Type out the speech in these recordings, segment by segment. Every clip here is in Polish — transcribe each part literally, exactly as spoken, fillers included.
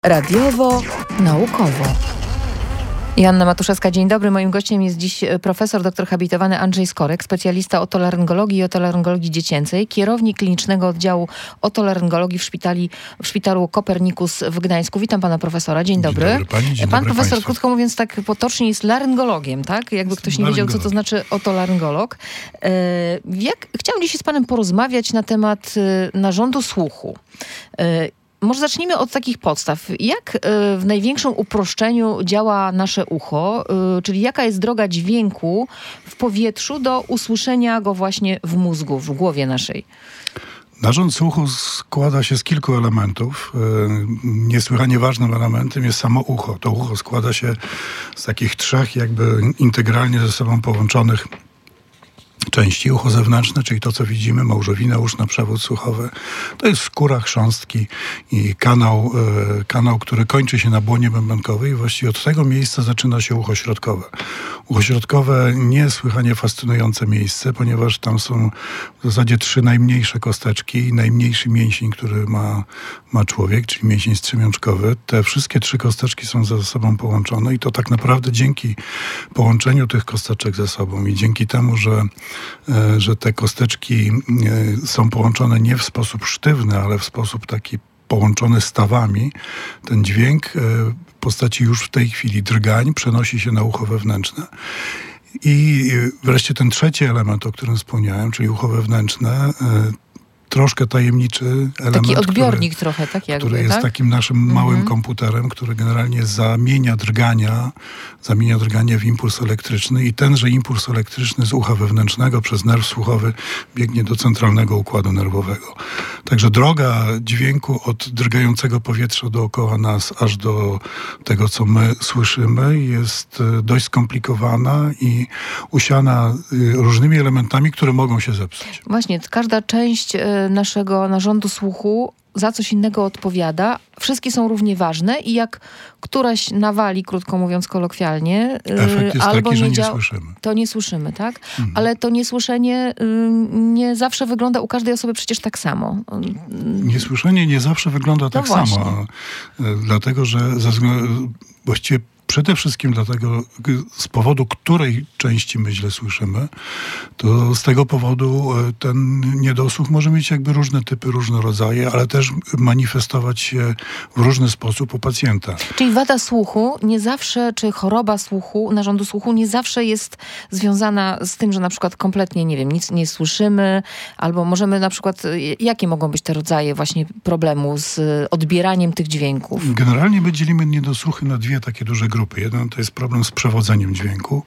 Radiowo, naukowo. Joanna Matuszewska, dzień dobry. Moim gościem jest dziś profesor doktor habilitowany Andrzej Skorek, specjalista otolaryngologii i otolaryngologii dziecięcej, kierownik klinicznego oddziału otolaryngologii w, szpitali, w szpitalu Kopernikus w Gdańsku. Witam pana profesora. Dzień dobry. Dzień dobry pani, dzień Pan dobry profesor, państwu. krótko mówiąc, tak potocznie jest laryngologiem, tak? Jakby ktoś nie wiedział, co to znaczy otolaryngolog. E, jak, chciałam dzisiaj z panem porozmawiać na temat e, narządu słuchu. E, Może zacznijmy od takich podstaw. Jak y, w największym uproszczeniu działa nasze ucho, y, czyli jaka jest droga dźwięku w powietrzu do usłyszenia go właśnie w mózgu, w głowie naszej? Narząd słuchu składa się z kilku elementów. Niesłychanie ważnym elementem jest samo ucho. To ucho składa się z takich trzech jakby integralnie ze sobą połączonych części. Ucho zewnętrzne, czyli to, co widzimy, małżowina uszna, przewód słuchowy. To jest skóra, chrząstki i kanał, e, kanał, który kończy się na błonie bębenkowej i właściwie od tego miejsca zaczyna się ucho środkowe. Ucho środkowe niesłychanie fascynujące miejsce, ponieważ tam są w zasadzie trzy najmniejsze kosteczki i najmniejszy mięsień, który ma, ma człowiek, czyli mięsień strzemiączkowy. Te wszystkie trzy kosteczki są ze sobą połączone i to tak naprawdę dzięki połączeniu tych kosteczek ze sobą i dzięki temu, że że te kosteczki są połączone nie w sposób sztywny, ale w sposób taki połączony stawami, ten dźwięk w postaci już w tej chwili drgań przenosi się na ucho wewnętrzne. I wreszcie ten trzeci element, o którym wspomniałem, czyli ucho wewnętrzne, troszkę tajemniczy element, Taki odbiornik który, trochę, tak jakby, który jest tak? takim naszym małym mhm. komputerem, który generalnie zamienia drgania, zamienia drgania w impuls elektryczny i tenże impuls elektryczny z ucha wewnętrznego przez nerw słuchowy biegnie do centralnego układu nerwowego. Także droga dźwięku od drgającego powietrza dookoła nas aż do tego, co my słyszymy, jest dość skomplikowana i usiana różnymi elementami, które mogą się zepsuć. Właśnie, każda część naszego narządu słuchu za coś innego odpowiada. Wszystkie są równie ważne i jak któraś nawali, krótko mówiąc kolokwialnie, efekt jest albo taki, że nie, nie dzia- słyszymy. To nie słyszymy, tak? Mhm. Ale to niesłyszenie nie zawsze wygląda u każdej osoby przecież tak samo. Niesłyszenie nie zawsze wygląda tak no samo. Dlatego, że ze względu, właściwie przede wszystkim dlatego, z powodu której części my źle słyszymy, to z tego powodu ten niedosłuch może mieć jakby różne typy, różne rodzaje, ale też manifestować się w różny sposób u pacjenta. Czyli wada słuchu nie zawsze, czy choroba słuchu, narządu słuchu nie zawsze jest związana z tym, że na przykład kompletnie, nie wiem, nic nie słyszymy, albo możemy na przykład, jakie mogą być te rodzaje właśnie problemu z odbieraniem tych dźwięków? Generalnie my dzielimy niedosłuchy na dwie takie duże grupy. Jeden to jest problem z przewodzeniem dźwięku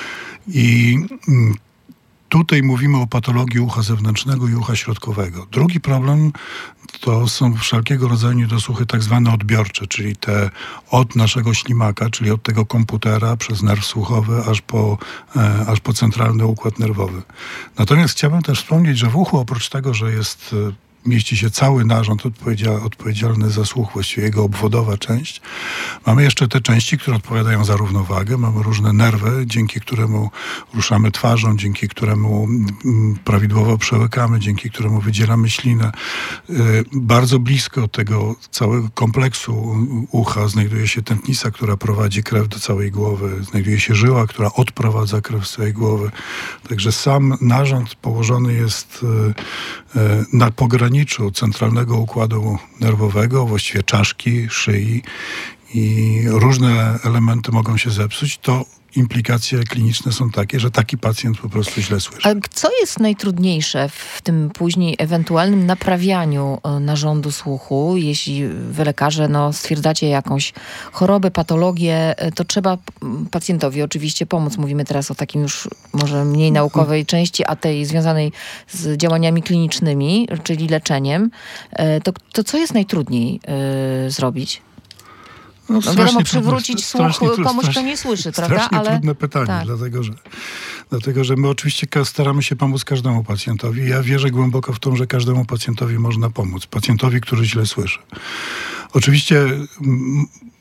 i tutaj mówimy o patologii ucha zewnętrznego i ucha środkowego. Drugi problem to są wszelkiego rodzaju niedosłuchy tak zwane odbiorcze, czyli te od naszego ślimaka, czyli od tego komputera przez nerw słuchowy aż po, e, aż po centralny układ nerwowy. Natomiast chciałbym też wspomnieć, że w uchu oprócz tego, że jest mieści się cały narząd odpowiedzialny, odpowiedzialny za słuch, właściwie jego obwodowa część. Mamy jeszcze te części, które odpowiadają za równowagę. Mamy różne nerwy, dzięki któremu ruszamy twarzą, dzięki któremu prawidłowo przełykamy, dzięki któremu wydzielamy ślinę. Bardzo blisko tego całego kompleksu ucha znajduje się tętnica, która prowadzi krew do całej głowy. Znajduje się żyła, która odprowadza krew z całej głowy. Także sam narząd położony jest na pograniczu centralnego układu nerwowego, właściwie czaszki, szyi i różne elementy mogą się zepsuć, to implikacje kliniczne są takie, że taki pacjent po prostu źle słyszy. A co jest najtrudniejsze w tym później ewentualnym naprawianiu narządu słuchu? Jeśli wy lekarze no, stwierdzacie jakąś chorobę, patologię, to trzeba pacjentowi oczywiście pomóc. Mówimy teraz o takim już może mniej naukowej części, a tej związanej z działaniami klinicznymi, czyli leczeniem. To, to co jest najtrudniej y, zrobić? No, no wiadomo, przywrócić słuch komuś, kto nie słyszy, prawda? Strasznie Ale trudne pytanie, tak. dlatego, że, dlatego że my oczywiście staramy się pomóc każdemu pacjentowi. Ja wierzę głęboko w to, że każdemu pacjentowi można pomóc. Pacjentowi, który źle słyszy. Oczywiście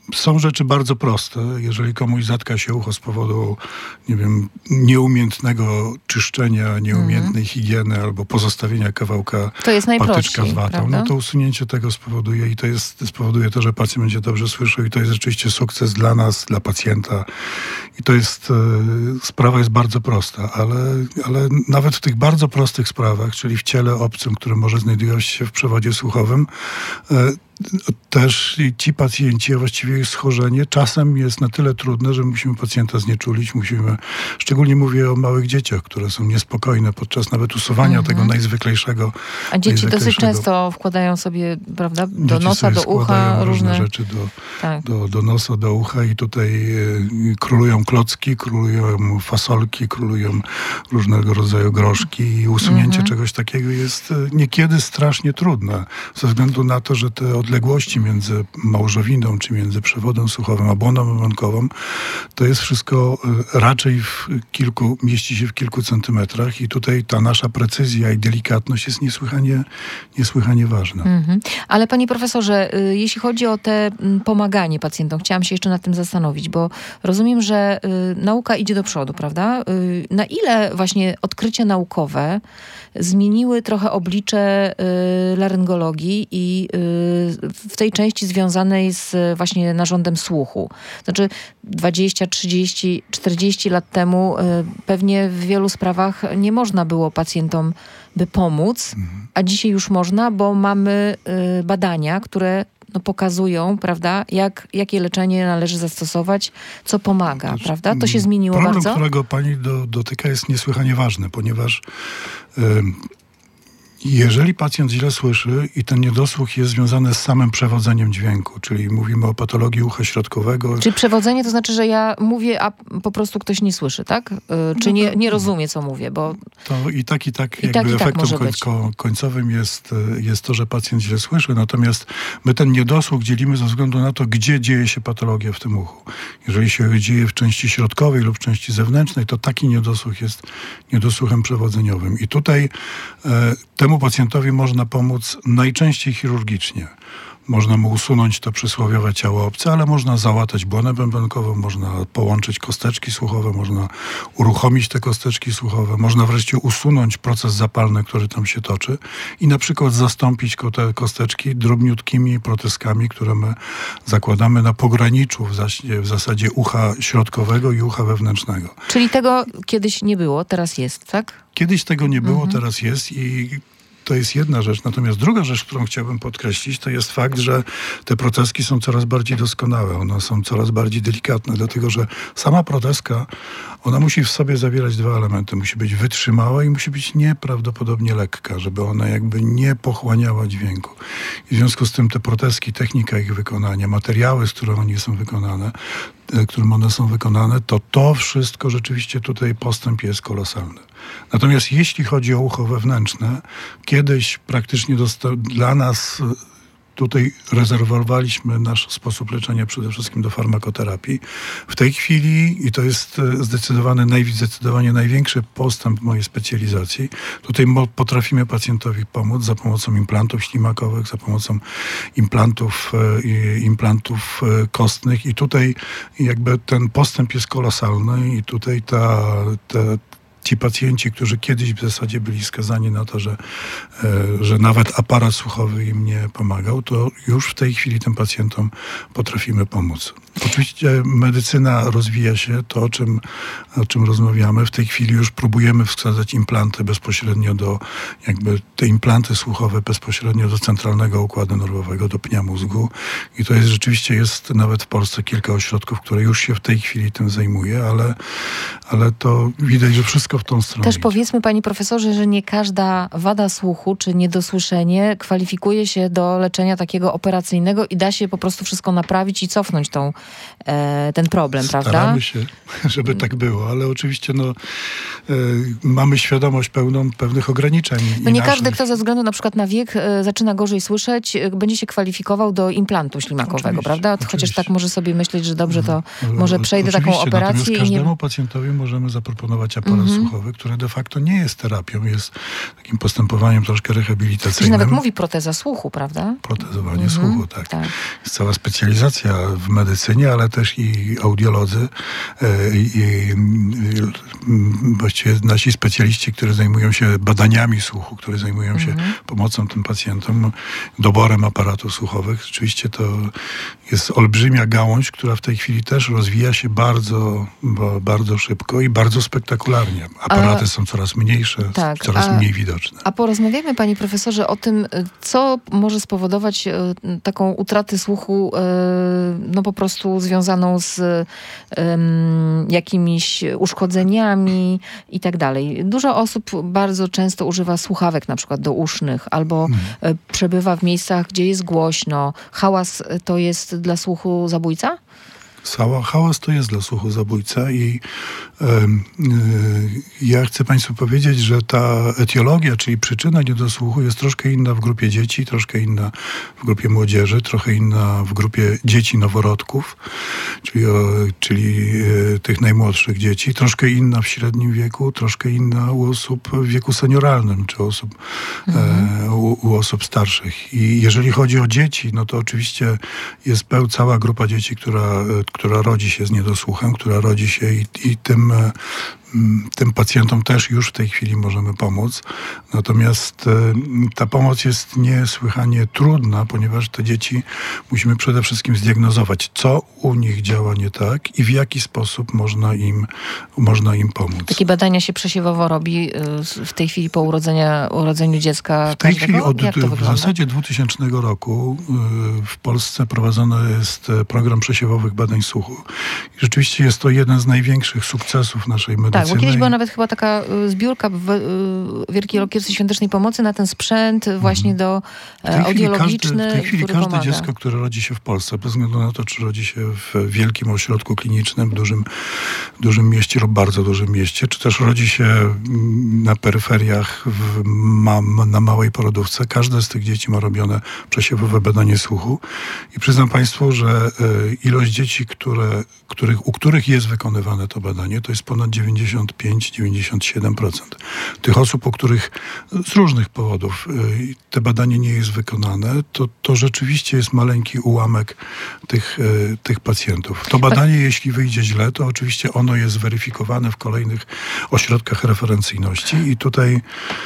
są rzeczy bardzo proste. Jeżeli komuś zatka się ucho z powodu, nie wiem, nieumiejętnego czyszczenia, nieumiejętnej mm. higieny albo pozostawienia kawałka to jest patyczka z watą, prawda? no to usunięcie tego spowoduje i to jest, spowoduje to, że pacjent będzie dobrze słyszał i to jest rzeczywiście sukces dla nas, dla pacjenta. I to jest, e, sprawa jest bardzo prosta, ale, ale nawet w tych bardzo prostych sprawach, czyli w ciele obcym, które może znajdować się w przewodzie słuchowym, e, też ci pacjenci, a właściwie ich schorzenie czasem jest na tyle trudne, że musimy pacjenta znieczulić, musimy, szczególnie mówię o małych dzieciach, które są niespokojne podczas nawet usuwania mm-hmm. tego najzwyklejszego. A dzieci najzwyklejszego. dosyć często wkładają sobie, prawda, do dzieci nosa, do ucha różne rzeczy do, tak. do, do nosa, do ucha i tutaj y, królują klocki, królują fasolki, królują różnego rodzaju groszki i usunięcie mm-hmm. czegoś takiego jest y, niekiedy strasznie trudne, ze względu na to, że te odległości między małżowiną, czy między przewodem słuchowym a błoną ogonkową, to jest wszystko raczej w kilku, mieści się w kilku centymetrach i tutaj ta nasza precyzja i delikatność jest niesłychanie, niesłychanie ważna. Mm-hmm. Ale panie profesorze, y, jeśli chodzi o te y, pomaganie pacjentom, chciałam się jeszcze nad tym zastanowić, bo rozumiem, że y, nauka idzie do przodu, prawda? Y, na ile właśnie odkrycia naukowe zmieniły trochę oblicze y, laryngologii i y, w tej części związanej z właśnie narządem słuchu. Znaczy dwadzieścia, trzydzieści, czterdzieści lat temu y, pewnie w wielu sprawach nie można było pacjentom by pomóc, mhm. a dzisiaj już można, bo mamy y, badania, które no, pokazują, prawda, jak, jakie leczenie należy zastosować, co pomaga, znaczy, prawda? To się zmieniło problem, bardzo? Problem, którego pani do, dotyka, jest niesłychanie ważny, ponieważ y, jeżeli pacjent źle słyszy i ten niedosłuch jest związany z samym przewodzeniem dźwięku, czyli mówimy o patologii ucha środkowego. Czyli przewodzenie to znaczy, że ja mówię, a po prostu ktoś nie słyszy, tak? Czy no nie, nie rozumie, co mówię, bo... To i tak, i tak I jakby tak, i tak efektem koń, ko, końcowym jest, jest to, że pacjent źle słyszy, natomiast my ten niedosłuch dzielimy ze względu na to, gdzie dzieje się patologia w tym uchu. Jeżeli się dzieje w części środkowej lub w części zewnętrznej, to taki niedosłuch jest niedosłuchem przewodzeniowym. I tutaj e, temu pacjentowi można pomóc najczęściej chirurgicznie. Można mu usunąć to przysłowiowe ciało obce, ale można załatać błonę bębenkową, można połączyć kosteczki słuchowe, można uruchomić te kosteczki słuchowe, można wreszcie usunąć proces zapalny, który tam się toczy i na przykład zastąpić te kosteczki drobniutkimi protezkami, które my zakładamy na pograniczu w, zaś- w zasadzie ucha środkowego i ucha wewnętrznego. Czyli tego kiedyś nie było, teraz jest, tak? Kiedyś tego nie było, Mhm. teraz jest i to jest jedna rzecz. Natomiast druga rzecz, którą chciałbym podkreślić, to jest fakt, że te protezki są coraz bardziej doskonałe. One są coraz bardziej delikatne, dlatego że sama protezka, ona musi w sobie zawierać dwa elementy. Musi być wytrzymała i musi być nieprawdopodobnie lekka, żeby ona jakby nie pochłaniała dźwięku. I w związku z tym te protezki, technika ich wykonania, materiały, z których one są wykonane, którym one są wykonane, to to wszystko rzeczywiście tutaj postęp jest kolosalny. Natomiast jeśli chodzi o ucho wewnętrzne, kiedyś praktycznie dosta- dla nas tutaj rezerwowaliśmy nasz sposób leczenia przede wszystkim do farmakoterapii. W tej chwili, i to jest zdecydowany, naj, zdecydowanie największy postęp mojej specjalizacji, tutaj mo- potrafimy pacjentowi pomóc za pomocą implantów ślimakowych, za pomocą implantów, e, implantów e, kostnych i tutaj jakby ten postęp jest kolosalny i tutaj ta, ta ci pacjenci, którzy kiedyś w zasadzie byli skazani na to, że, e, że nawet aparat słuchowy im nie pomagał, to już w tej chwili tym pacjentom potrafimy pomóc. Oczywiście medycyna rozwija się, to o czym, o czym rozmawiamy. W tej chwili już próbujemy wsadzać implanty bezpośrednio do, jakby te implanty słuchowe bezpośrednio do centralnego układu nerwowego, do pnia mózgu. I to jest rzeczywiście, jest nawet w Polsce kilka ośrodków, które już się w tej chwili tym zajmuje, ale, ale to widać, że wszystko w tą stronę Też idzie. powiedzmy, panie profesorze, że nie każda wada słuchu czy niedosłyszenie kwalifikuje się do leczenia takiego operacyjnego i da się po prostu wszystko naprawić i cofnąć tą, e, ten problem, Staramy prawda? Staramy się, żeby tak było, ale oczywiście no, e, mamy świadomość pełną pewnych ograniczeń. No nie naszych... każdy, kto ze względu na przykład na wiek e, zaczyna gorzej słyszeć, e, będzie się kwalifikował do implantu ślimakowego, Oczywiście, prawda? Chociaż oczywiście. tak może sobie myśleć, że dobrze, to no, może przejdę taką oczywiście, operację natomiast i nie... każdemu pacjentowi możemy zaproponować aparat Mhm. słuchowy słuchowy, które de facto nie jest terapią, jest takim postępowaniem troszkę rehabilitacyjnym. Czyli nawet mówi proteza słuchu, prawda? Protezowanie mhm. słuchu, tak. tak. Jest cała specjalizacja w medycynie, ale też i audiolodzy i, i, i właściwie nasi specjaliści, którzy zajmują się badaniami słuchu, którzy zajmują mhm. się pomocą tym pacjentom, doborem aparatów słuchowych. Rzeczywiście to jest olbrzymia gałąź, która w tej chwili też rozwija się bardzo, bardzo szybko i bardzo spektakularnie. Aparaty a, są coraz mniejsze, tak, coraz a, mniej widoczne. A porozmawiamy, panie profesorze, o tym, co może spowodować e, taką utratę słuchu, e, no po prostu związaną z e, jakimiś uszkodzeniami i tak dalej. Dużo osób bardzo często używa słuchawek na przykład dousznych albo hmm. e, przebywa w miejscach, gdzie jest głośno. Hałas to jest dla słuchu zabójca? Hałas to jest dla słuchu zabójca i y, y, ja chcę państwu powiedzieć, że ta etiologia, czyli przyczyna niedosłuchu jest troszkę inna w grupie dzieci, troszkę inna w grupie młodzieży, trochę inna w grupie dzieci noworodków, czyli, o, czyli y, tych najmłodszych dzieci, troszkę inna w średnim wieku, troszkę inna u osób w wieku senioralnym, czy osób, mhm. e, u, u osób starszych. I jeżeli chodzi o dzieci, no to oczywiście jest peł, cała grupa dzieci, która która rodzi się z niedosłuchem, która rodzi się i, i tym, tym pacjentom też już w tej chwili możemy pomóc. Natomiast ta pomoc jest niesłychanie trudna, ponieważ te dzieci musimy przede wszystkim zdiagnozować, co u nich działa nie tak i w jaki sposób można im, można im pomóc. Takie badania się przesiewowo robi w tej chwili po urodzenia, urodzeniu dziecka W tej każdego? chwili od w zasadzie dwutysięcznego roku w Polsce prowadzony jest program przesiewowych badań słuchu. I rzeczywiście jest to jeden z największych sukcesów naszej medycyny. Tak, bo kiedyś była nawet chyba taka zbiórka w Wielkiej Orkiestry Świątecznej Pomocy na ten sprzęt właśnie do audiologiczny, każdy, w tej chwili który każde pomaga. dziecko, które rodzi się w Polsce, bez względu na to, czy rodzi się w wielkim ośrodku klinicznym, dużym, dużym mieście lub bardzo dużym mieście, czy też rodzi się na peryferiach w, ma, na małej porodówce, każde z tych dzieci ma robione przesiewowe badanie słuchu. I przyznam państwu, że ilość dzieci, które, których, u których jest wykonywane to badanie, to jest ponad dziewięćdziesiąt pięć do dziewięćdziesięciu siedmiu procent. Tych osób, u których z różnych powodów te badanie nie jest wykonane, to, to rzeczywiście jest maleńki ułamek tych, tych pacjentów. To badanie, jeśli wyjdzie źle, to oczywiście ono jest weryfikowane w kolejnych ośrodkach referencyjności i tutaj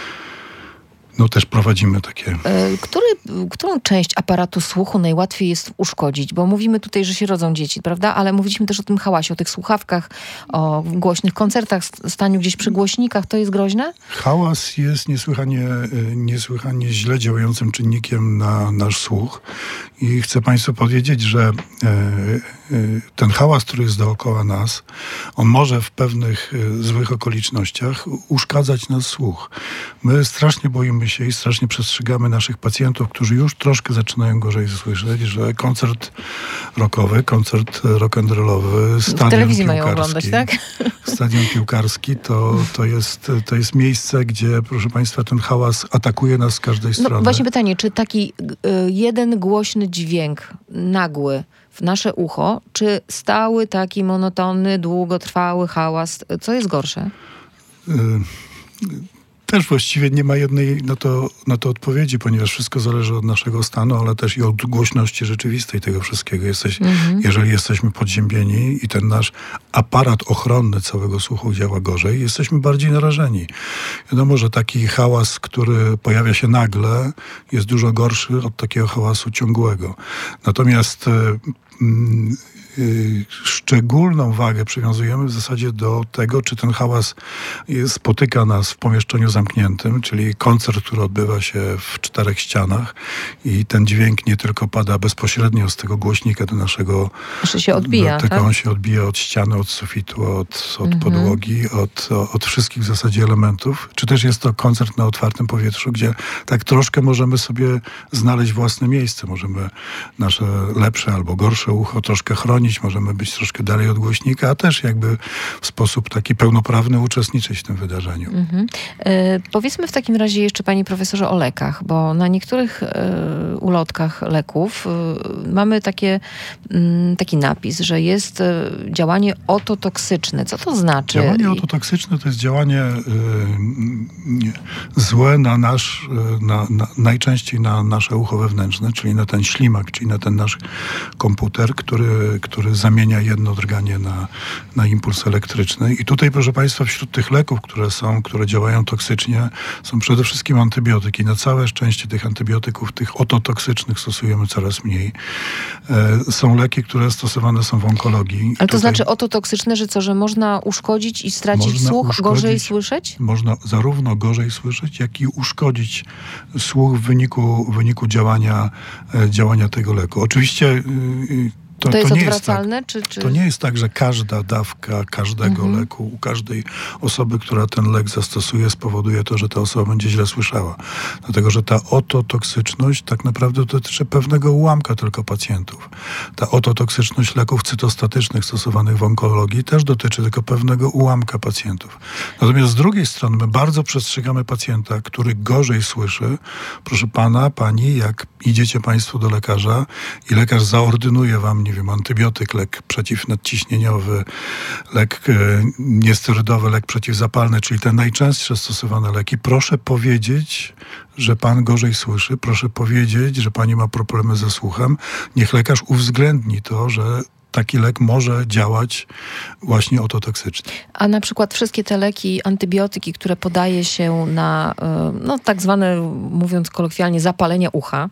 no też prowadzimy takie... Który, którą część aparatu słuchu najłatwiej jest uszkodzić? Bo mówimy tutaj, że się rodzą dzieci, prawda? Ale mówiliśmy też o tym hałasie, o tych słuchawkach, o głośnych koncertach, staniu gdzieś przy głośnikach. To jest groźne? Hałas jest niesłychanie, niesłychanie źle działającym czynnikiem na nasz słuch. I chcę państwu powiedzieć, że ten hałas, który jest dookoła nas, on może w pewnych złych okolicznościach uszkadzać nasz słuch. My strasznie boimy się i strasznie przestrzegamy naszych pacjentów, którzy już troszkę zaczynają gorzej słyszeć, że koncert rockowy, koncert rock'n'rollowy, stadion w telewizji piłkarski, mają oglądać, tak? Stadion piłkarski to, to, jest, to jest miejsce, gdzie, proszę państwa, ten hałas atakuje nas z każdej strony. No właśnie pytanie, czy taki y, jeden głośny dźwięk, nagły, w nasze ucho, czy stały, taki monotonny, długotrwały hałas, co jest gorsze? Y Też właściwie nie ma jednej na to, na to odpowiedzi, ponieważ wszystko zależy od naszego stanu, ale też i od głośności rzeczywistej tego wszystkiego. Jesteś, mm-hmm. Jeżeli jesteśmy podziębieni i ten nasz aparat ochronny całego słuchu działa gorzej, jesteśmy bardziej narażeni. Wiadomo, że taki hałas, który pojawia się nagle, jest dużo gorszy od takiego hałasu ciągłego. Natomiast mm, szczególną wagę przywiązujemy w zasadzie do tego, czy ten hałas spotyka nas w pomieszczeniu zamkniętym, czyli koncert, który odbywa się w czterech ścianach i ten dźwięk nie tylko pada bezpośrednio z tego głośnika do naszego... Znaczy się odbija, tylko tak? On się odbija od ściany, od sufitu, od, od mhm. podłogi, od, od wszystkich w zasadzie elementów. Czy też jest to koncert na otwartym powietrzu, gdzie tak troszkę możemy sobie znaleźć własne miejsce. Możemy nasze lepsze albo gorsze ucho troszkę chronić, możemy być troszkę troszeczkę dalej od głośnika, a też jakby w sposób taki pełnoprawny uczestniczyć w tym wydarzeniu. Mhm. E, powiedzmy w takim razie jeszcze, panie profesorze, o lekach, bo na niektórych e, ulotkach leków e, mamy takie, m, taki napis, że jest e, działanie ototoksyczne. Co to znaczy? Działanie ototoksyczne to jest działanie y, złe na nasz, na, na, najczęściej na nasze ucho wewnętrzne, czyli na ten ślimak, czyli na ten nasz komputer, który, który zamienia jedno drganie na, na impuls elektryczny. I tutaj, proszę państwa, wśród tych leków, które są, które działają toksycznie, są przede wszystkim antybiotyki. Na całe szczęście tych antybiotyków, tych ototoksycznych stosujemy coraz mniej. E, są leki, które stosowane są w onkologii. Ale to tutaj znaczy ototoksyczne, że co, że można uszkodzić i stracić można słuch, uszkodzić, gorzej słyszeć? Można zarówno gorzej słyszeć, jak i uszkodzić słuch w wyniku, w wyniku działania, e, działania tego leku. Oczywiście y, To, to jest to nie odwracalne? Jest tak, czy, czy... To nie jest tak, że każda dawka każdego mhm. leku u każdej osoby, która ten lek zastosuje, spowoduje to, że ta osoba będzie źle słyszała. Dlatego, że ta ototoksyczność tak naprawdę dotyczy pewnego ułamka tylko pacjentów. Ta ototoksyczność leków cytostatycznych stosowanych w onkologii też dotyczy tylko pewnego ułamka pacjentów. Natomiast z drugiej strony my bardzo przestrzegamy pacjenta, który gorzej słyszy. Proszę pana, pani, jak idziecie państwo do lekarza i lekarz zaordynuje wam, nie wiem, antybiotyk, lek przeciwnadciśnieniowy, lek e, niesterydowy, lek przeciwzapalny, czyli te najczęstsze stosowane leki, proszę powiedzieć, że pan gorzej słyszy, proszę powiedzieć, że pani ma problemy ze słuchem. Niech lekarz uwzględni to, że taki lek może działać właśnie ototoksycznie. A na przykład wszystkie te leki, antybiotyki, które podaje się na, no tak zwane, mówiąc kolokwialnie, zapalenie ucha,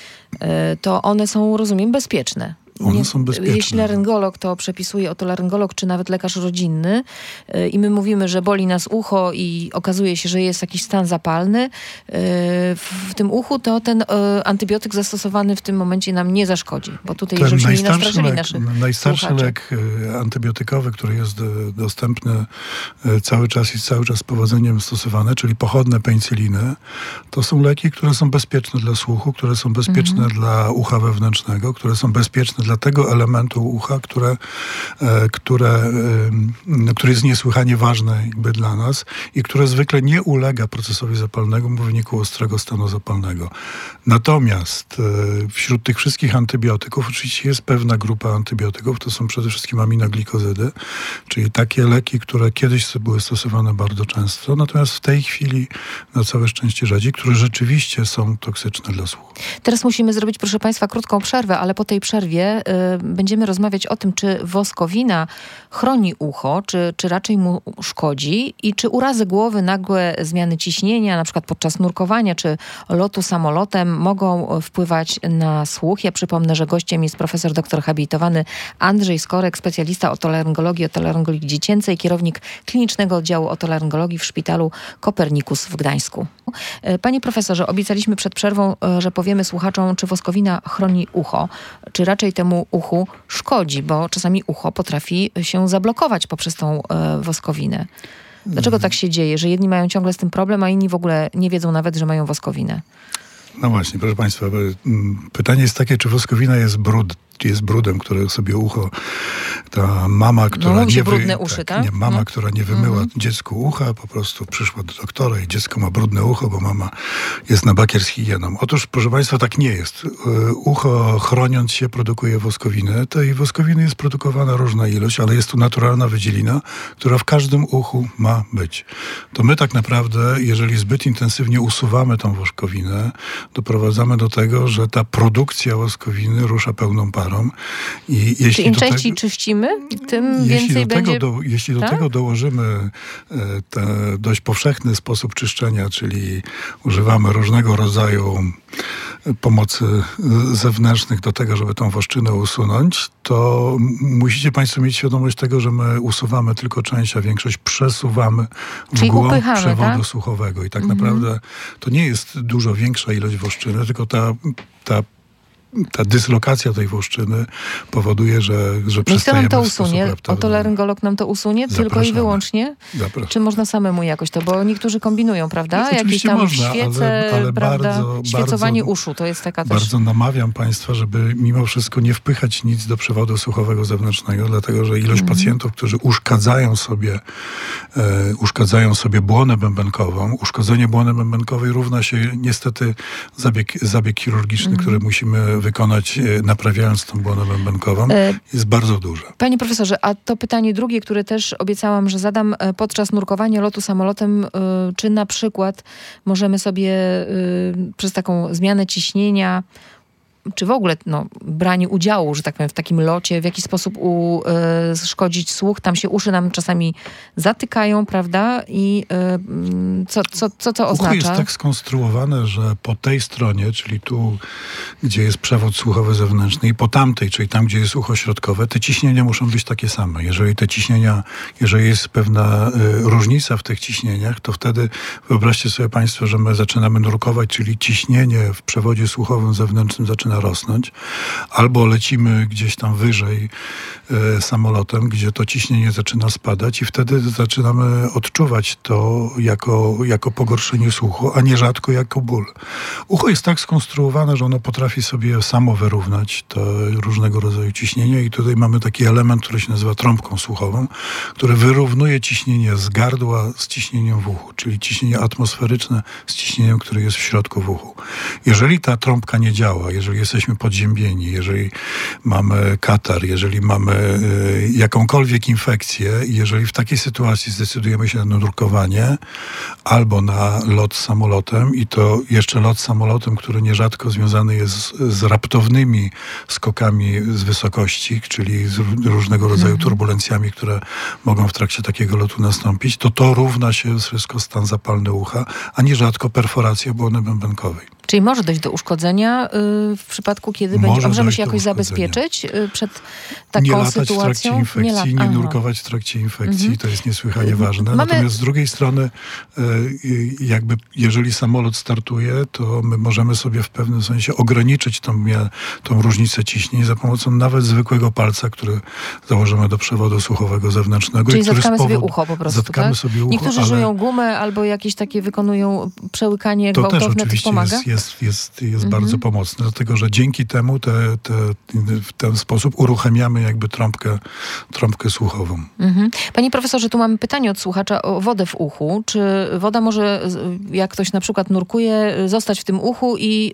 to one są, rozumiem, bezpieczne. One są bezpieczne. Jeśli laryngolog to przepisuje otolaryngolog, czy nawet lekarz rodzinny yy, i my mówimy, że boli nas ucho i okazuje się, że jest jakiś stan zapalny yy, w, w tym uchu, to ten yy, antybiotyk zastosowany w tym momencie nam nie zaszkodzi. Bo tutaj, ten żebyśmy nie nastraszyli lek, naszych Najstarszy słuchaczy. lek y, antybiotykowy, który jest y, dostępny y, cały czas i cały czas z powodzeniem stosowany, czyli pochodne penicyliny, to są leki, które są bezpieczne dla słuchu, które są bezpieczne mhm. dla ucha wewnętrznego, które są bezpieczne dla tego elementu ucha, które, e, które, e, który jest niesłychanie ważny jakby dla nas i które zwykle nie ulega procesowi zapalnemu w wyniku ostrego stanu zapalnego. Natomiast e, wśród tych wszystkich antybiotyków oczywiście jest pewna grupa antybiotyków, to są przede wszystkim aminoglikoszydy, czyli takie leki, które kiedyś były stosowane bardzo często, natomiast w tej chwili na całe szczęście rzadziej, które rzeczywiście są toksyczne dla słuchu. Teraz musimy zrobić, proszę państwa, krótką przerwę, ale po tej przerwie y, będziemy rozmawiać o tym, czy woskowina chroni ucho, czy, czy raczej mu szkodzi i czy urazy głowy, nagłe zmiany ciśnienia, na przykład podczas nurkowania, czy lotu samolotem mogą wpływać na słuch. Ja przypomnę, że gościem jest profesor doktor habilitowany Andrzej Skorek, specjalista otolaryngologii, otolaryngologii dziecięcej, kierownik klinicznego oddziału otolaryngologii w szpitalu Kopernikus w Gdańsku. Panie profesorze, obiecaliśmy przed przerwą, że powiemy słuchaczom, czy woskowina chroni ucho, czy raczej temu uchu szkodzi, bo czasami ucho potrafi się zablokować poprzez tą e, woskowinę. Dlaczego tak się dzieje, że jedni mają ciągle z tym problem, a inni w ogóle nie wiedzą nawet, że mają woskowinę? No właśnie, proszę państwa, pytanie jest takie, czy woskowina jest brud, jest brudem, które sobie ucho, ta mama, która no, nie, brudne wy, uszy, tak, tak? nie, mama, no. która nie wymyła mm-hmm. dziecku ucha, po prostu przyszła do doktora i dziecko ma brudne ucho, bo mama jest na bakier z higieną. Otóż, proszę państwa, tak nie jest. Ucho, chroniąc się, produkuje woskowinę. Tej woskowiny jest produkowana różna ilość, ale jest to naturalna wydzielina, która w każdym uchu ma być. To my tak naprawdę, jeżeli zbyt intensywnie usuwamy tą woskowinę, doprowadzamy do tego, że ta produkcja woskowiny rusza pełną parą. I jeśli Czy im do częściej tego, czyścimy, tym jeśli więcej do tego będzie... Do, jeśli do tak? tego dołożymy ten dość powszechny sposób czyszczenia, czyli używamy różnego rodzaju pomocy zewnętrznych do tego, żeby tą woszczynę usunąć, to musicie państwo mieć świadomość tego, że my usuwamy tylko część, a większość przesuwamy w Czyli głąb upychamy, przewodu tak? słuchowego. I tak mhm. naprawdę to nie jest dużo większa ilość woszczyny, tylko ta, ta ta dyslokacja tej włoszczyny powoduje, że, że no przestajemy to w sposób usunie? raptowny. Otolaryngolog nam to usunie? Tylko Zapraszamy. i wyłącznie? Zapraszam. Czy można samemu jakoś to? Bo niektórzy kombinują, prawda? No, Jakieś tam można, świece, ale, ale prawda? bardzo, Świecowanie bardzo, uszu, to jest taka też... Bardzo namawiam Państwa, żeby mimo wszystko nie wpychać nic do przewodu słuchowego zewnętrznego, dlatego że ilość mm. pacjentów, którzy uszkadzają sobie, e, uszkadzają sobie błonę bębenkową, uszkodzenie błony bębenkowej równa się niestety zabieg, zabieg chirurgiczny, mm. który musimy wykonać, e, naprawiając tą błonę bębenkową, e, jest bardzo duży. Panie profesorze, a to pytanie drugie, które też obiecałam, że zadam podczas nurkowania lotu samolotem, y, czy na przykład możemy sobie y, przez taką zmianę ciśnienia, czy w ogóle no, branie udziału, że tak powiem, w takim locie, w jakiś sposób u, y, szkodzić słuch. Tam się uszy nam czasami zatykają, prawda? I y, co, co, co to oznacza? Ucho jest tak skonstruowane, że po tej stronie, czyli tu, gdzie jest przewód słuchowy zewnętrzny i po tamtej, czyli tam, gdzie jest ucho środkowe, te ciśnienia muszą być takie same. Jeżeli te ciśnienia, jeżeli jest pewna y, różnica w tych ciśnieniach, to wtedy wyobraźcie sobie Państwo, że my zaczynamy nurkować, czyli ciśnienie w przewodzie słuchowym zewnętrznym zaczyna rosnąć, albo lecimy gdzieś tam wyżej e, samolotem, gdzie to ciśnienie zaczyna spadać i wtedy zaczynamy odczuwać to jako, jako pogorszenie słuchu, a nierzadko jako ból. Ucho jest tak skonstruowane, że ono potrafi sobie samo wyrównać to różnego rodzaju ciśnienie i tutaj mamy taki element, który się nazywa trąbką słuchową, który wyrównuje ciśnienie z gardła z ciśnieniem w uchu, czyli ciśnienie atmosferyczne z ciśnieniem, które jest w środku w uchu. Jeżeli ta trąbka nie działa, jeżeli jesteśmy podziębieni, jeżeli mamy katar, jeżeli mamy y, jakąkolwiek infekcję, jeżeli w takiej sytuacji zdecydujemy się na nurkowanie albo na lot samolotem i to jeszcze lot samolotem, który nierzadko związany jest z, z raptownymi skokami z wysokości, czyli z różnego rodzaju Mhm. turbulencjami, które mogą w trakcie takiego lotu nastąpić, to to równa się wszystko stan zapalny ucha, a nierzadko perforacja błony bębenkowej. Czyli może dojść do uszkodzenia y, w przypadku, kiedy będzie, a możemy się jakoś zabezpieczyć y, przed taką nie latać sytuacją? w trakcie infekcji, nie, nie nurkować w trakcie infekcji. Mhm. To jest niesłychanie ważne. Mamy... Natomiast z drugiej strony, y, jakby jeżeli samolot startuje, to my możemy sobie w pewnym sensie ograniczyć tą, tą różnicę ciśnień za pomocą nawet zwykłego palca, który założymy do przewodu słuchowego zewnętrznego. Czyli i który zatkamy powod... sobie ucho po prostu, Zatkamy tak? sobie ucho, Niektórzy ale... żują gumę albo jakieś takie wykonują przełykanie to gwałtowne, też oczywiście to pomaga? Jest, jest, jest, jest Mhm. bardzo pomocne, dlatego że dzięki temu te, te, w ten sposób uruchamiamy jakby trąbkę, trąbkę słuchową. Mhm. Panie profesorze, tu mamy pytanie od słuchacza o wodę w uchu. Czy woda może, jak ktoś na przykład nurkuje, zostać w tym uchu i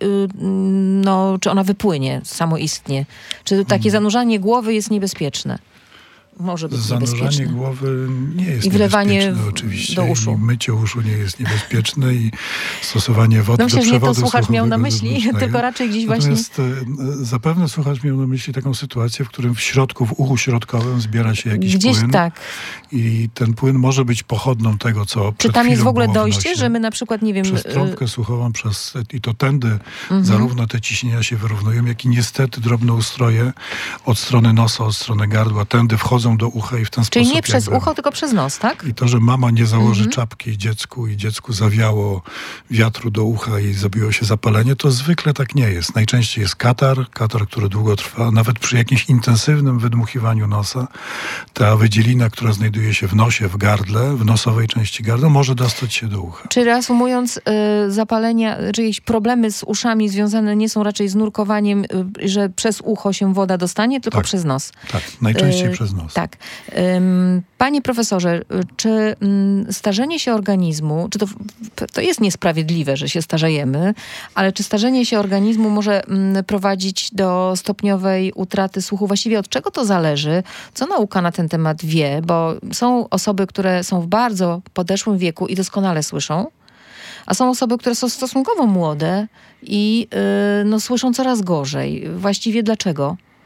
no, czy ona wypłynie samoistnie? Czy takie zanurzanie głowy jest niebezpieczne? Może być Zanurzanie niebezpieczne. głowy nie jest I wlewanie niebezpieczne oczywiście. do uszu. I mycie uszu nie jest niebezpieczne i stosowanie wody no myślę, do że nie przewodu to słuchacz miał na słuchowego myśli, tylko raczej gdzieś właśnie... Natomiast zapewne słuchacz miał na myśli taką sytuację, w którym w środku, w uchu środkowym zbiera się jakiś gdzieś płyn. tak. I ten płyn może być pochodną tego, co Czy przed tam jest w ogóle było w dojście, nosie. że my na przykład, nie wiem... Przez trąbkę słuchową, przez, i to tędy Mhm. zarówno te ciśnienia się wyrównują, jak i niestety drobne ustroje od strony nosa, od strony gardła, tędy wchodzą do ucha i w ten Czyli sposób nie przez jakby... ucho, tylko przez nos, tak? I to, że mama nie założy Mhm. czapki dziecku i dziecku zawiało wiatru do ucha i zrobiło się zapalenie, to zwykle tak nie jest. Najczęściej jest katar, katar, który długo trwa. Nawet przy jakimś intensywnym wydmuchiwaniu nosa, ta wydzielina, która znajduje się w nosie, w gardle, w nosowej części gardła, może dostać się do ucha. Czy reasumując, y, zapalenia, czy jakieś problemy z uszami związane nie są raczej z nurkowaniem, y, że przez ucho się woda dostanie, tylko Tak. przez nos? Tak, najczęściej Y, przez nos. Tak. Ym, Panie profesorze, y, czy ym, starzenie się organizmu, czy to, to jest niesprawiedliwe, że się starzejemy, ale czy starzenie się organizmu może ym, prowadzić do stopniowej utraty słuchu? Właściwie od czego to zależy? Co nauka na ten temat wie? Bo są osoby, które są w bardzo podeszłym wieku i doskonale słyszą, a są osoby, które są stosunkowo młode i yy, no, słyszą coraz gorzej. Właściwie dlaczego?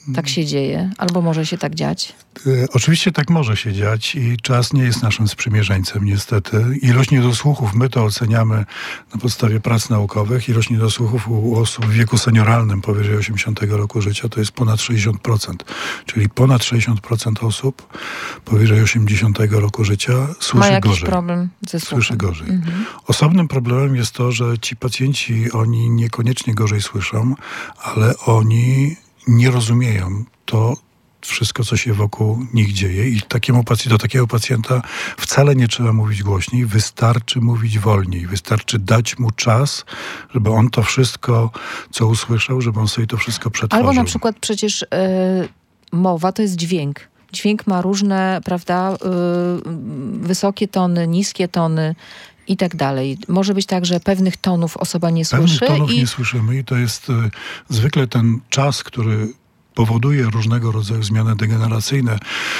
tak się dzieje? Albo może się tak dziać? Oczywiście tak może się dziać i czas nie jest naszym sprzymierzeńcem niestety. Ilość niedosłuchów, my to oceniamy na podstawie prac naukowych, ilość niedosłuchów u osób w wieku senioralnym powyżej osiemdziesiątego roku życia to jest ponad sześćdziesiąt procent. Czyli ponad sześćdziesiąt procent osób powyżej osiemdziesiątego roku życia słyszy Ma jakiś gorzej. problem ze słuchem. Słyszy gorzej. Mhm. Osobnym problemem jest to, że ci pacjenci, oni niekoniecznie gorzej słyszą, ale oni nie rozumieją to wszystko, co się wokół nich dzieje i takiemu pacj- do takiego pacjenta wcale nie trzeba mówić głośniej, wystarczy mówić wolniej, wystarczy dać mu czas, żeby on to wszystko, co usłyszał, żeby on sobie to wszystko przetworzył. Albo na przykład przecież yy, mowa to jest dźwięk. Dźwięk ma różne, prawda, yy, wysokie tony, niskie tony i tak dalej. Może być tak, że pewnych tonów osoba nie słyszy. Pewnych tonów i... nie słyszymy i to jest y, zwykle ten czas, który powoduje różnego rodzaju zmiany degeneracyjne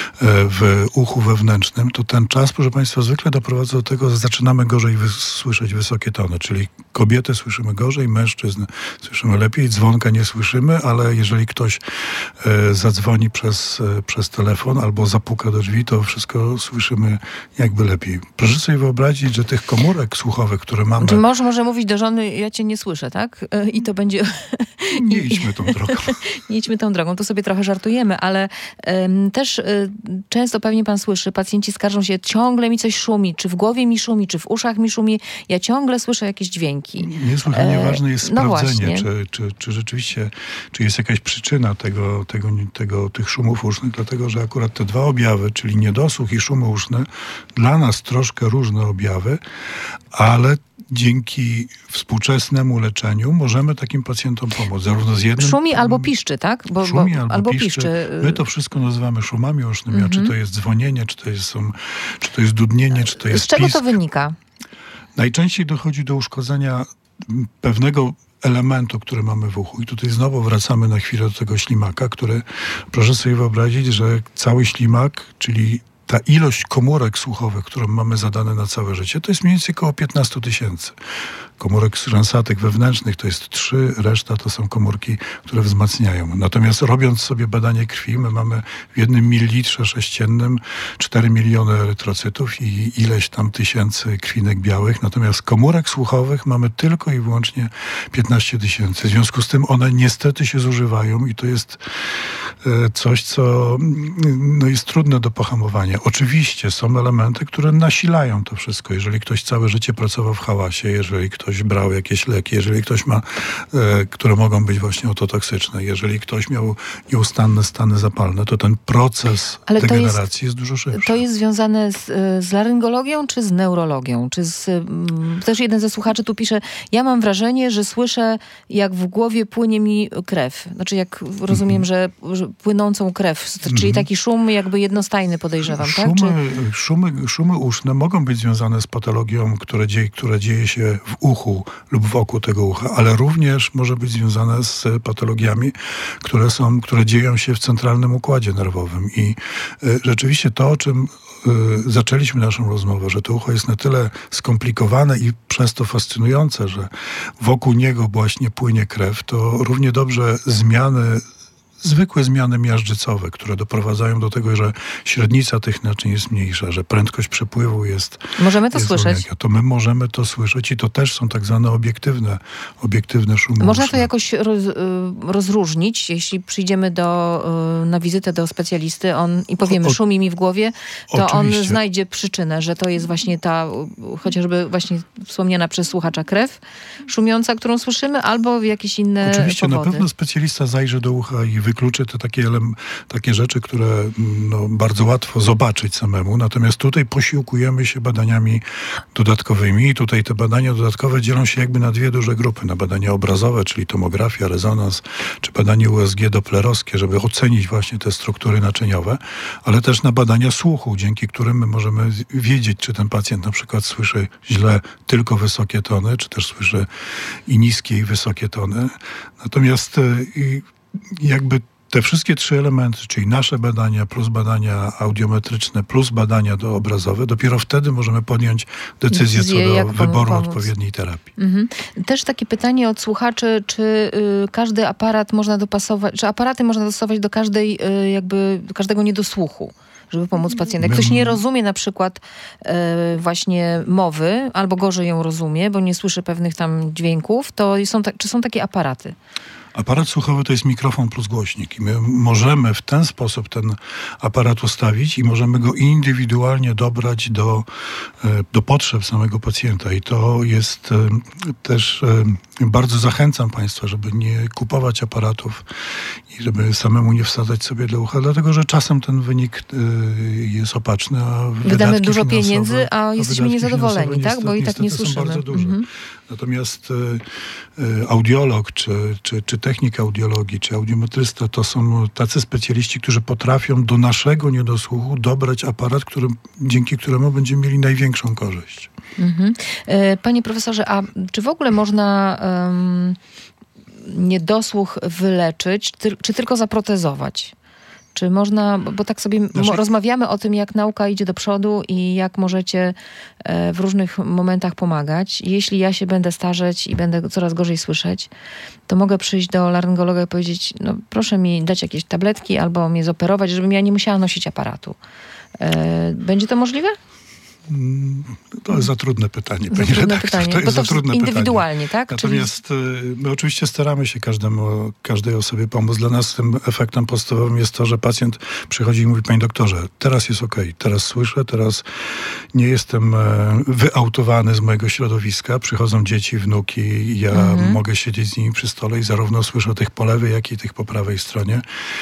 w uchu wewnętrznym, to ten czas, proszę Państwa, zwykle doprowadza do tego, że zaczynamy gorzej wys- słyszeć wysokie tony. Czyli kobiety słyszymy gorzej, mężczyzn słyszymy lepiej, dzwonka nie słyszymy, ale jeżeli ktoś e, zadzwoni przez, e, przez telefon albo zapuka do drzwi, to wszystko słyszymy jakby lepiej. Proszę sobie wyobrazić, że tych komórek słuchowych, które mamy... Czy mąż może mówić do żony, ja cię nie słyszę, tak? I to będzie... Nie idźmy tą drogą. Nie idźmy tą drogą. To sobie trochę żartujemy, ale um, też y, często pewnie pan słyszy, pacjenci skarżą się, ciągle mi coś szumi, czy w głowie mi szumi, czy w uszach mi szumi, ja ciągle słyszę jakieś dźwięki. Niesłychanie e, ważne jest no sprawdzenie, czy, czy, czy rzeczywiście, czy jest jakaś przyczyna tego, tego, tego, tych szumów usznych, dlatego że akurat te dwa objawy, czyli niedosłuch i szumy uszne, dla nas troszkę różne objawy, ale dzięki współczesnemu leczeniu możemy takim pacjentom pomóc. Zarówno z jednym... Szumi albo piszczy, tak? Bo, Szumi bo, albo, albo piszczy. piszczy. My to wszystko nazywamy szumami usznymi, mm-hmm. a czy to jest dzwonienie, czy to jest, są, czy to jest dudnienie, czy to jest Z czego pisk. to wynika? Najczęściej dochodzi do uszkodzenia pewnego elementu, który mamy w uchu. I tutaj znowu wracamy na chwilę do tego ślimaka, który, proszę sobie wyobrazić, że cały ślimak, czyli ta ilość komórek słuchowych, którą mamy zadane na całe życie, to jest mniej więcej około piętnaście tysięcy. Komórek rzęsatych wewnętrznych to jest trzy, reszta to są komórki, które wzmacniają. Natomiast robiąc sobie badanie krwi, my mamy w jednym mililitrze sześciennym cztery miliony erytrocytów i ileś tam tysięcy krwinek białych. Natomiast komórek słuchowych mamy tylko i wyłącznie piętnaście tysięcy. W związku z tym one niestety się zużywają i to jest coś, co no, jest trudne do pohamowania. Oczywiście są elementy, które nasilają to wszystko. Jeżeli ktoś całe życie pracował w hałasie, jeżeli ktoś brał jakieś leki, jeżeli ktoś ma, e, które mogą być właśnie ototoksyczne, jeżeli ktoś miał nieustanne stany zapalne, to ten proces Ale degeneracji jest, jest dużo szybszy. To jest związane z, z laryngologią, czy z neurologią? Czy z, m, też jeden ze słuchaczy tu pisze, ja mam wrażenie, że słyszę, jak w głowie płynie mi krew. Znaczy, jak rozumiem, mm-hmm. że, że płynącą krew, czyli mm-hmm. taki szum jakby jednostajny, podejrzewam, szumy, tak? Czy... Szumy, szumy uszne mogą być związane z patologią, która dzieje, która dzieje się w uchu lub wokół tego ucha, ale również może być związane z patologiami, które są, które dzieją się w centralnym układzie nerwowym. I y, rzeczywiście to, o czym y, zaczęliśmy naszą rozmowę, że to ucho jest na tyle skomplikowane i przez to fascynujące, że wokół niego właśnie płynie krew, to równie dobrze zmiany zwykłe zmiany miażdżycowe, które doprowadzają do tego, że średnica tych naczyń jest mniejsza, że prędkość przepływu jest... Możemy to jest słyszeć. Ulega. To my możemy to słyszeć i to też są tak zwane obiektywne, obiektywne szumy. Można uszne. to jakoś roz, rozróżnić, jeśli przyjdziemy do, na wizytę do specjalisty on, i powiemy, o, szumi mi w głowie, to oczywiście. On znajdzie przyczynę, że to jest właśnie ta, chociażby właśnie wspomniana przez słuchacza krew szumiąca, którą słyszymy, albo jakieś inne Oczywiście, powody. na pewno specjalista zajrzy do ucha i wykluczy te takie, takie rzeczy, które no, bardzo łatwo zobaczyć samemu. Natomiast tutaj posiłkujemy się badaniami dodatkowymi i tutaj te badania dodatkowe dzielą się jakby na dwie duże grupy. Na badania obrazowe, czyli tomografia, rezonans, czy badanie U S G doplerowskie, żeby ocenić właśnie te struktury naczyniowe, ale też na badania słuchu, dzięki którym my możemy wiedzieć, czy ten pacjent na przykład słyszy źle tylko wysokie tony, czy też słyszy i niskie, i wysokie tony. Natomiast i jakby te wszystkie trzy elementy, czyli nasze badania plus badania audiometryczne plus badania do obrazowe, dopiero wtedy możemy podjąć decyzję, decyzję co do wyboru pomóc. odpowiedniej terapii. Mhm. Też takie pytanie od słuchaczy, czy y, każdy aparat można dopasować, czy aparaty można dostosować do każdej, y, jakby, do każdego niedosłuchu, żeby pomóc pacjentowi. Jak ktoś nie rozumie na przykład e, właśnie mowy, albo gorzej ją rozumie, bo nie słyszy pewnych tam dźwięków, to są ta, czy są takie aparaty? Aparat słuchowy to jest mikrofon plus głośnik i my możemy w ten sposób ten aparat ustawić i możemy go indywidualnie dobrać do, do potrzeb samego pacjenta. I to jest też, bardzo zachęcam Państwa, żeby nie kupować aparatów i żeby samemu nie wsadzać sobie do ucha, dlatego że czasem ten wynik jest opaczny, a wydamy dużo pieniędzy, a jesteśmy niezadowoleni, tak? Bo i tak nie słyszymy. Są bardzo duże. Mhm. Natomiast y, audiolog, czy, czy, czy technik audiologii, czy audiometrysta, to są tacy specjaliści, którzy potrafią do naszego niedosłuchu dobrać aparat, który, dzięki któremu będziemy mieli największą korzyść. Mhm. Panie profesorze, a czy w ogóle można um, niedosłuch wyleczyć, ty, czy tylko zaprotezować? Czy można, bo tak sobie znaczy... rozmawiamy o tym, jak nauka idzie do przodu i jak możecie w różnych momentach pomagać. Jeśli ja się będę starzeć i będę coraz gorzej słyszeć, to mogę przyjść do laryngologa i powiedzieć, no proszę mi dać jakieś tabletki albo mnie zoperować, żebym ja nie musiała nosić aparatu. Będzie to możliwe? To jest za trudne pytanie, za pani trudne redaktor. Pytanie. To jest Bo to za trudne indywidualnie, pytanie. tak? Natomiast Czyli... my oczywiście staramy się każdemu, każdej osobie pomóc. Dla nas tym efektem podstawowym jest to, że pacjent przychodzi i mówi, panie doktorze, teraz jest okej, okay, teraz słyszę, teraz nie jestem wyautowany z mojego środowiska, przychodzą dzieci, wnuki i ja mhm. mogę siedzieć z nimi przy stole i zarówno słyszę tych po lewej, jak i tych po prawej stronie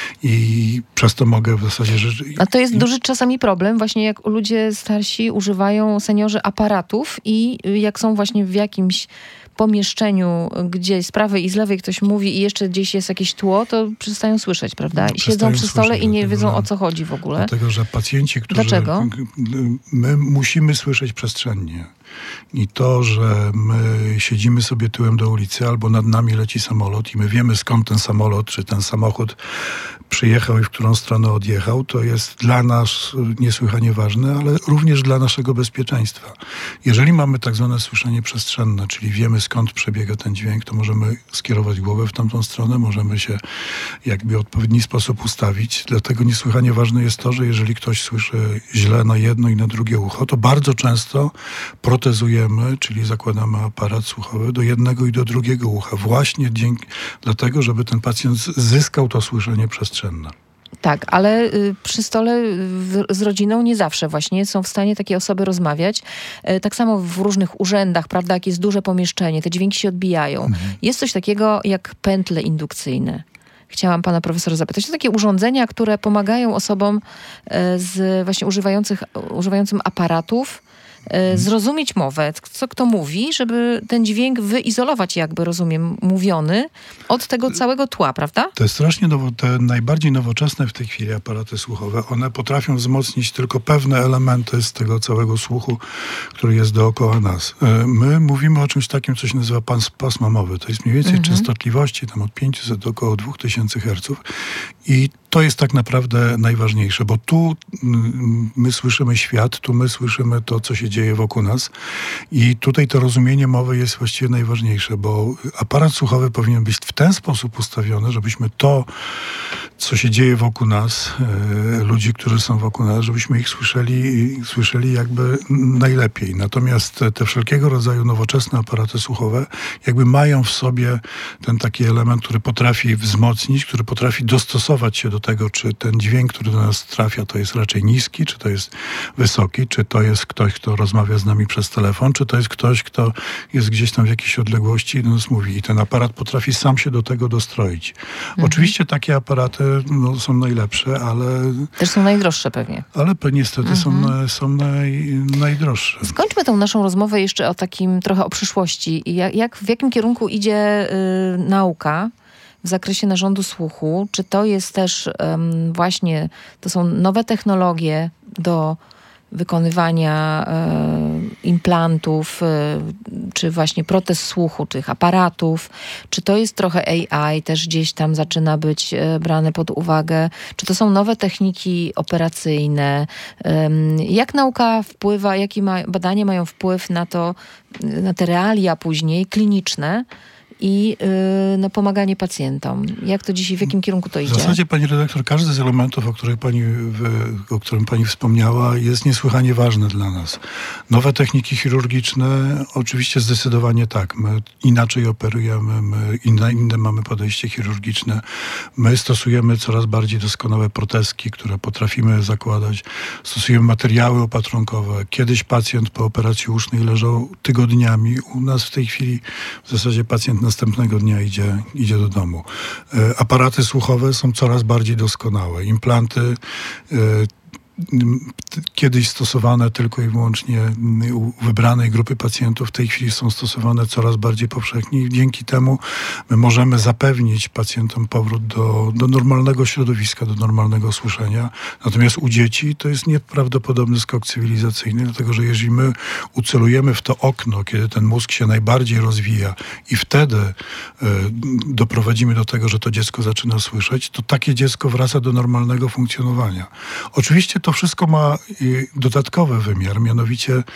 i przez to mogę w zasadzie... Że... A to jest duży czasami problem, właśnie jak ludzie starsi używają używają seniorzy aparatów i jak są właśnie w jakimś pomieszczeniu, gdzie z prawej i z lewej ktoś mówi i jeszcze gdzieś jest jakieś tło, to przestają słyszeć, prawda? No, I siedzą przy stole słyszeć, i nie dlatego, wiedzą, że, o co chodzi w ogóle. Dlatego, że pacjenci, którzy... Dlaczego? My musimy słyszeć przestrzennie. I to, że my siedzimy sobie tyłem do ulicy albo nad nami leci samolot i my wiemy, skąd ten samolot czy ten samochód przyjechał i w którą stronę odjechał, to jest dla nas niesłychanie ważne, ale również dla naszego bezpieczeństwa. Jeżeli mamy tak zwane słyszenie przestrzenne, czyli wiemy, skąd przebiega ten dźwięk, to możemy skierować głowę w tamtą stronę, możemy się jakby w odpowiedni sposób ustawić. Dlatego niesłychanie ważne jest to, że jeżeli ktoś słyszy źle na jedno i na drugie ucho, to bardzo często protezujemy, czyli zakładamy aparat słuchowy do jednego i do drugiego ucha. Właśnie dzięki, dlatego, żeby ten pacjent zyskał to słyszenie przestrzenne. Tak, ale y, przy stole y, z rodziną nie zawsze właśnie są w stanie takie osoby rozmawiać. Y, tak samo w różnych urzędach, prawda, jak jest duże pomieszczenie, te dźwięki się odbijają. Mhm. Jest coś takiego jak pętle indukcyjne. Chciałam pana profesora zapytać. To takie urządzenia, które pomagają osobom y, z właśnie używających, używającym aparatów zrozumieć mowę, co kto mówi, żeby ten dźwięk wyizolować, jakby rozumiem, mówiony od tego całego tła, prawda? To jest strasznie nowo, te najbardziej nowoczesne w tej chwili aparaty słuchowe. One potrafią wzmocnić tylko pewne elementy z tego całego słuchu, który jest dookoła nas. My mówimy o czymś takim, co się nazywa pas, pasma mowy. To jest mniej więcej mhm. częstotliwości tam od pięćset do około dwa tysiące herców i to jest tak naprawdę najważniejsze, bo tu my słyszymy świat, tu my słyszymy to, co się dzieje wokół nas i tutaj to rozumienie mowy jest właściwie najważniejsze, bo aparat słuchowy powinien być w ten sposób ustawiony, żebyśmy to, co się dzieje wokół nas, e, ludzi, którzy są wokół nas, żebyśmy ich słyszeli, słyszeli jakby najlepiej. Natomiast te wszelkiego rodzaju nowoczesne aparaty słuchowe jakby mają w sobie ten taki element, który potrafi wzmocnić, który potrafi dostosować się do tego, czy ten dźwięk, który do nas trafia, to jest raczej niski, czy to jest wysoki, czy to jest ktoś, kto rozmawia z nami przez telefon, czy to jest ktoś, kto jest gdzieś tam w jakiejś odległości i do nas mówi. I ten aparat potrafi sam się do tego dostroić. Mhm. Oczywiście takie aparaty no, są najlepsze, ale... Też są najdroższe pewnie. Ale niestety mhm. są, są naj, najdroższe. Skończmy tą naszą rozmowę jeszcze o takim trochę o przyszłości. Jak, jak w jakim kierunku idzie y, nauka w zakresie narządu słuchu? Czy to jest też um, właśnie, to są nowe technologie do wykonywania e, implantów, e, czy właśnie protez słuchu, tych aparatów, czy to jest trochę A I, też gdzieś tam zaczyna być e, brane pod uwagę, czy to są nowe techniki operacyjne, e, jak nauka wpływa, jakie ma, badania mają wpływ na to, na te realia później kliniczne, i yy, no, pomaganie pacjentom. Jak to dzisiaj, w jakim kierunku to idzie? W zasadzie, pani redaktor, każdy z elementów, o, których pani, o którym pani wspomniała, jest niesłychanie ważny dla nas. Nowe techniki chirurgiczne, oczywiście zdecydowanie tak. My inaczej operujemy, my inne, inne mamy podejście chirurgiczne. My stosujemy coraz bardziej doskonałe proteski, które potrafimy zakładać. Stosujemy materiały opatrunkowe. Kiedyś pacjent po operacji usznej leżał tygodniami. U nas w tej chwili w zasadzie pacjent następnego dnia idzie, idzie do domu. E, aparaty słuchowe są coraz bardziej doskonałe. Implanty e, kiedyś stosowane tylko i wyłącznie u wybranej grupy pacjentów, w tej chwili są stosowane coraz bardziej powszechnie i dzięki temu my możemy zapewnić pacjentom powrót do, do normalnego środowiska, do normalnego słyszenia. Natomiast u dzieci to jest nieprawdopodobny skok cywilizacyjny, dlatego że jeżeli my ucelujemy w to okno, kiedy ten mózg się najbardziej rozwija i wtedy y, doprowadzimy do tego, że to dziecko zaczyna słyszeć, to takie dziecko wraca do normalnego funkcjonowania. Oczywiście to wszystko ma dodatkowy wymiar, mianowicie y,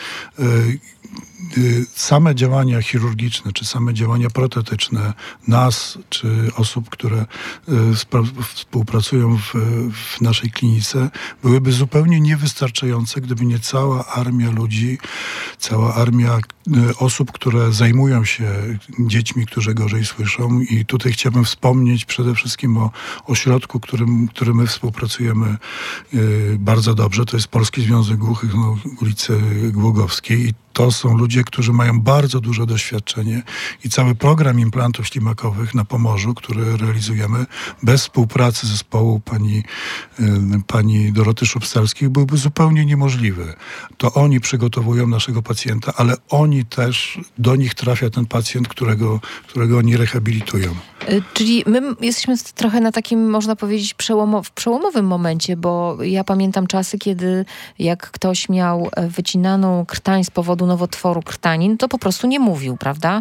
y, same działania chirurgiczne, czy same działania protetyczne nas, czy osób, które y, spra- współpracują w, w naszej klinice, byłyby zupełnie niewystarczające, gdyby nie cała armia ludzi, cała armia y, osób, które zajmują się dziećmi, którzy gorzej słyszą. I tutaj chciałbym wspomnieć przede wszystkim o ośrodku, którym, którym my współpracujemy y, bardzo dobrze. To jest Polski Związek Głuchych na ulicy Głogowskiej i to są ludzie, którzy mają bardzo duże doświadczenie i cały program implantów ślimakowych na Pomorzu, który realizujemy bez współpracy zespołu pani, pani Doroty Szubstalskiej byłby zupełnie niemożliwy. To oni przygotowują naszego pacjenta, ale oni też, do nich trafia ten pacjent, którego, którego oni rehabilitują. Czyli my jesteśmy trochę na takim, można powiedzieć, przełomo- w przełomowym momencie, bo ja pamiętam czasy, kiedy jak ktoś miał wycinaną krtań z powodu nowotworu krtanin, to po prostu nie mówił, prawda?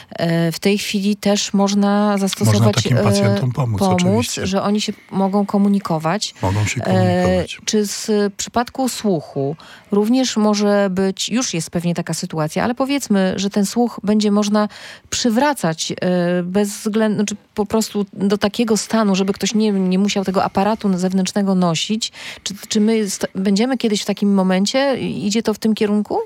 W tej chwili też można zastosować... Można takim pacjentom pomóc, pomóc że oni się mogą komunikować. Mogą się komunikować. Czy z przypadku słuchu również może być, już jest pewnie taka sytuacja, ale powiedzmy, że ten słuch będzie można przywracać bez względu, znaczy po prostu do takiego stanu, żeby ktoś nie, nie musiał tego aparatu zewnętrznego nosić. Czy, czy my st- będziemy kiedyś w takim momencie? Idzie to w tym kierunku?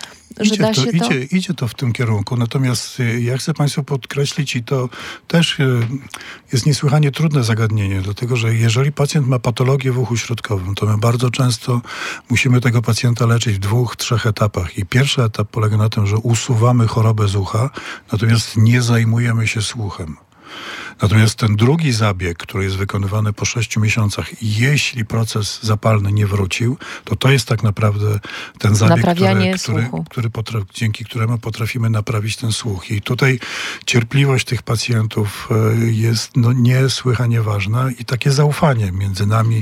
Że Idzie da to, się to? Idzie, idzie to w tym kierunku, natomiast ja chcę Państwu podkreślić i to też jest niesłychanie trudne zagadnienie, dlatego że jeżeli pacjent ma patologię w uchu środkowym, to my bardzo często musimy tego pacjenta leczyć w dwóch, trzech etapach. I pierwszy etap polega na tym, że usuwamy chorobę z ucha, natomiast nie zajmujemy się słuchem. Natomiast ten drugi zabieg, który jest wykonywany po sześciu miesiącach, jeśli proces zapalny nie wrócił, to to jest tak naprawdę ten zabieg, który, który, który potraf, dzięki któremu potrafimy naprawić ten słuch. I tutaj cierpliwość tych pacjentów jest no, niesłychanie ważna i takie zaufanie między nami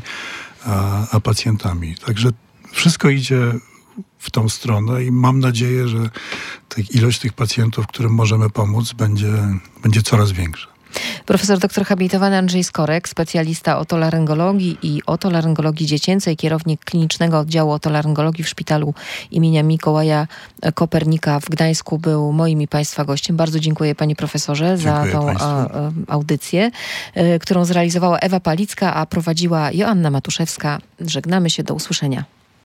a, a pacjentami. Także wszystko idzie w tą stronę i mam nadzieję, że ta ilość tych pacjentów, którym możemy pomóc, będzie, będzie coraz większa. Profesor doktor habilitowany Andrzej Skorek, specjalista otolaryngologii i otolaryngologii dziecięcej, kierownik klinicznego oddziału otolaryngologii w szpitalu imienia Mikołaja Kopernika w Gdańsku, był moim i Państwa gościem. Bardzo dziękuję Panie Profesorze dziękuję za tą a, audycję, którą zrealizowała Ewa Palicka, a prowadziła Joanna Matuszewska. Żegnamy się, do usłyszenia.